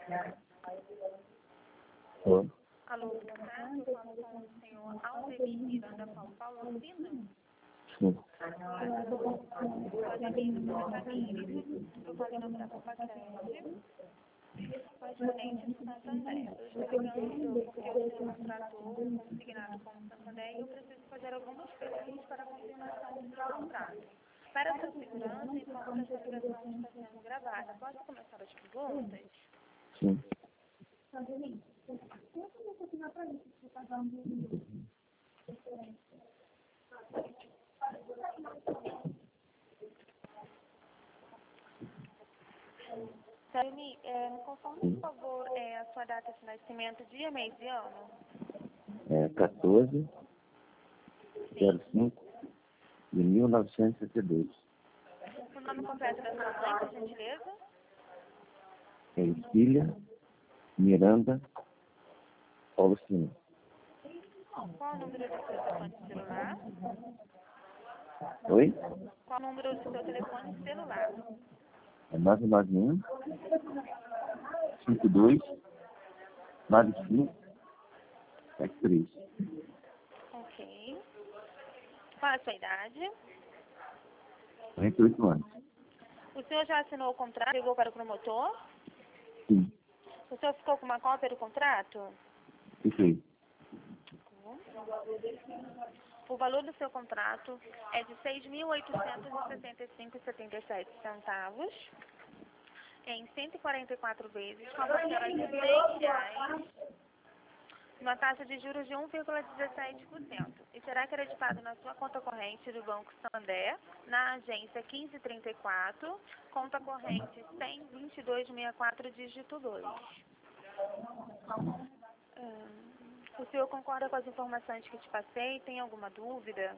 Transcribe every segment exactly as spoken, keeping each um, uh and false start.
Oi. Alô, boa tarde. Eu falo com o senhor Aldemir Miranda Paulo Pina. Sim. Aldemir, meu nome é Tamires. Eu falo em nome da Copacred, correspondente do Santander. Eu estou ligando porque o senhor contratou um consignado com o Santander e eu preciso fazer algumas perguntas para a confirmação do seu contrato. Para a sua segurança, informo que essa ligação está sendo gravada. Pode começar as perguntas? Sim. Aldemir, é, me conforme, por favor, é, a sua data de nascimento, dia, mês e ano? É quatorze zero cinco de mil novecentos e setenta e dois. O nome completo da sua mãe, por gentileza? É Filha Miranda Paulino. Qual o número do seu telefone celular? Oi? Qual o número do seu telefone celular? É nove nove um, cinco dois, nove cinco, sete três. Ok. Qual a sua idade? quarenta e oito anos. O senhor já assinou o contrato? Ligou para o promotor? Sim. O senhor ficou com uma cópia do contrato? Fiquei. O valor do seu contrato é de seis mil oitocentos e sessenta e cinco reais e setenta e sete centavos em cento e quarenta e quatro vezes, com a parcela de seis reais, uma taxa de juros de um vírgula dezessete por cento. E será acreditado na sua conta corrente do Banco Santander, na agência quinze trinta e quatro, conta corrente cem, vinte e dois, sessenta e quatro, dígito dois. Hum, o senhor concorda com as informações que te passei? Tem alguma dúvida?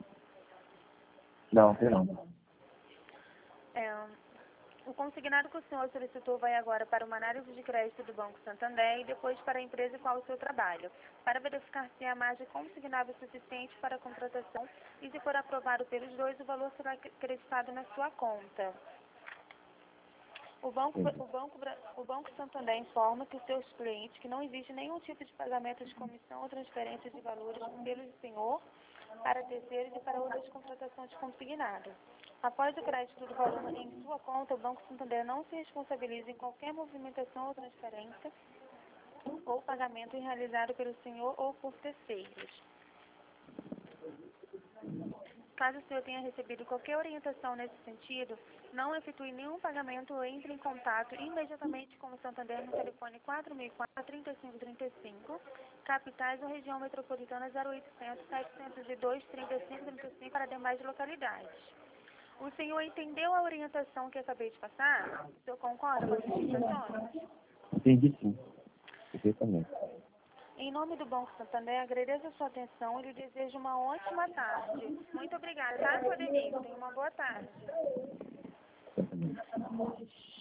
Não, tem não. É, o consignado que o senhor solicitou vai agora para uma análise de crédito do Banco Santander e depois para a empresa em qual o senhor trabalha, para verificar se a margem consignável é suficiente para a contratação e, se for aprovado pelos dois, o valor será acreditado na sua conta. O Banco, o, Banco, o Banco Santander informa que os seus clientes que não existe nenhum tipo de pagamento de comissão ou transferência de valores pelo senhor para terceiros e para outras contratações consignadas. Após o crédito do valor em sua conta, o Banco Santander não se responsabiliza em qualquer movimentação ou transferência ou pagamento realizado pelo senhor ou por terceiros. Caso o senhor tenha recebido qualquer orientação nesse sentido, não efetue nenhum pagamento ou entre em contato imediatamente com o Santander no telefone quatro mil e quatro, trinta e cinco trinta e cinco, capitais ou região metropolitana zero oitocentos, setecentos e dois, trinta e cinco trinta e cinco para demais localidades. O senhor entendeu a orientação que acabei de passar? O senhor concorda com as indicações? Entendi sim. Perfeitamente. Em nome do Banco Santander, agradeço a sua atenção e lhe desejo uma ótima tarde. Muito obrigada, tá, Aldemir? Tenha uma boa tarde. Perfeitamente.